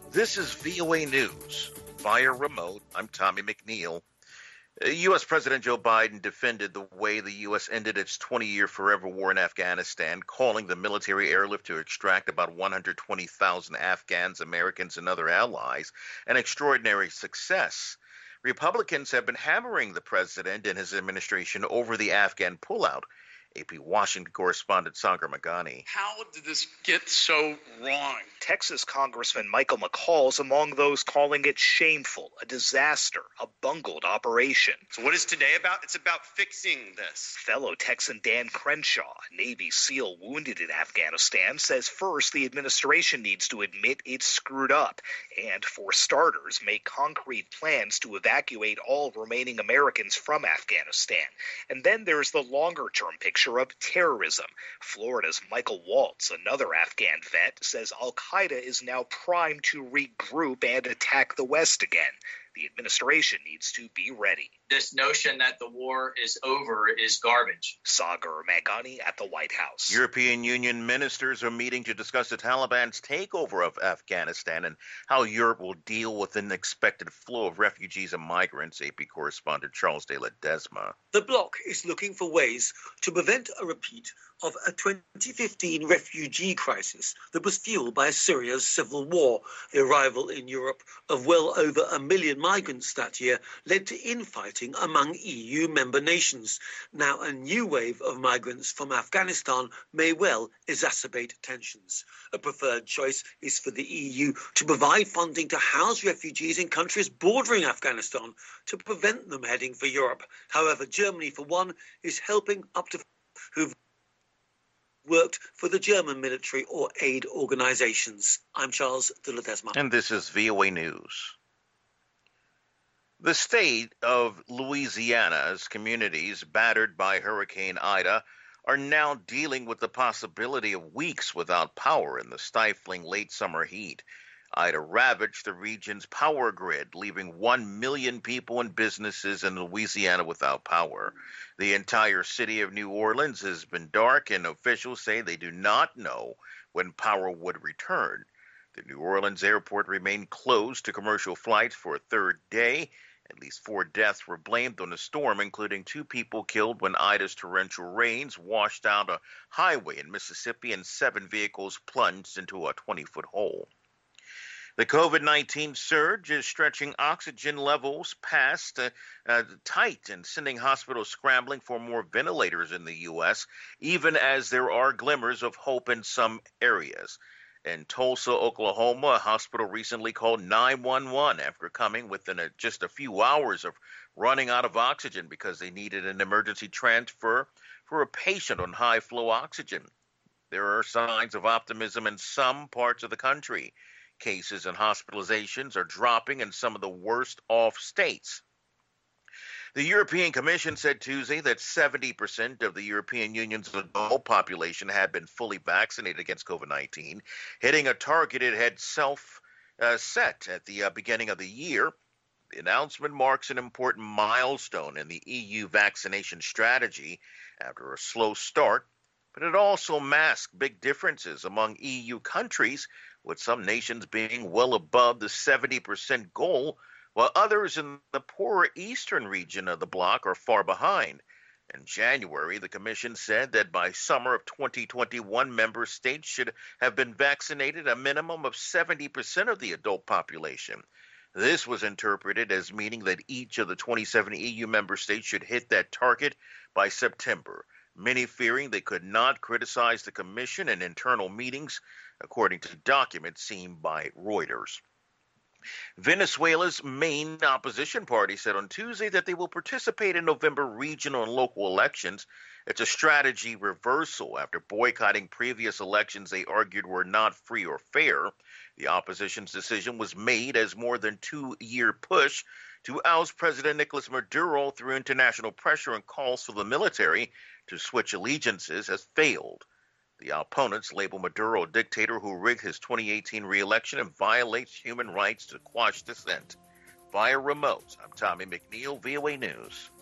This is VOA News. Via remote, I'm Tommy McNeil. U.S. President Joe Biden defended the way the U.S. ended its 20-year forever war in Afghanistan, calling the military airlift to extract about 120,000 Afghans, Americans, and other allies an extraordinary success. Republicans have been hammering the president and his administration over the Afghan pullout. AP Washington correspondent Sagar Meghani. How did this get so wrong? Texas Congressman Michael McCaul's among those calling it shameful, a disaster, a bungled operation. So what is today about? It's about fixing this. Fellow Texan Dan Crenshaw, Navy SEAL wounded in Afghanistan, says first the administration needs to admit it's screwed up and, for starters, make concrete plans to evacuate all remaining Americans from Afghanistan. And then there's the longer-term picture of terrorism. Florida's Michael Waltz, another Afghan vet, says al-Qaeda is now primed to regroup and attack the West again. The administration needs to be ready. This notion that the war is over is garbage. Sagar Meghani at the White House. European Union ministers are meeting to discuss the Taliban's takeover of Afghanistan and how Europe will deal with an expected flow of refugees and migrants, AP correspondent Charles de Ledesma. The bloc is looking for ways to prevent a repeat of a 2015 refugee crisis that was fueled by Syria's civil war. The arrival in Europe of well over 1 million migrants that year led to infighting among EU member nations. Now, a new wave of migrants from Afghanistan may well exacerbate tensions. A preferred choice is for the EU to provide funding to house refugees in countries bordering Afghanistan to prevent them heading for Europe. However, Germany, for one, is helping up to who've worked for the German military or aid organizations. I'm Charles de Ledesma. And this is VOA News. The state of Louisiana's communities battered by Hurricane Ida are now dealing with the possibility of weeks without power in the stifling late summer heat. Ida ravaged the region's power grid, leaving 1 million people and businesses in Louisiana without power. The entire city of New Orleans has been dark, and officials say they do not know when power would return. The New Orleans airport remained closed to commercial flights for a third day. At least 4 deaths were blamed on the storm, including 2 people killed when Ida's torrential rains washed out a highway in Mississippi and 7 vehicles plunged into a 20-foot hole. The COVID-19 surge is stretching oxygen levels past tight and sending hospitals scrambling for more ventilators in the U.S., even as there are glimmers of hope in some areas. In Tulsa, Oklahoma, a hospital recently called 911 after coming within just a few hours of running out of oxygen because they needed an emergency transfer for a patient on high-flow oxygen. There are signs of optimism in some parts of the country. Cases and hospitalizations are dropping in some of the worst-off states. The European Commission said Tuesday that 70% of the European Union's adult population had been fully vaccinated against COVID-19, hitting a target it had set at the beginning of the year. The announcement marks an important milestone in the EU vaccination strategy after a slow start, but it also masks big differences among EU countries, with some nations being well above the 70% goal, while others in the poorer eastern region of the bloc are far behind. In January, the Commission said that by summer of 2021, member states should have been vaccinated a minimum of 70% of the adult population. This was interpreted as meaning that each of the 27 EU member states should hit that target by September, many fearing they could not criticize the Commission in internal meetings, according to documents seen by Reuters. Venezuela's main opposition party said on Tuesday that they will participate in November regional and local elections. It's a strategy reversal after boycotting previous elections they argued were not free or fair. The opposition's decision was made as more than 2-year push to oust President Nicolas Maduro through international pressure and calls for the military to switch allegiances has failed. The opponents label Maduro a dictator who rigged his 2018 re-election and violates human rights to quash dissent. Via remote, I'm Tommy McNeil, VOA News.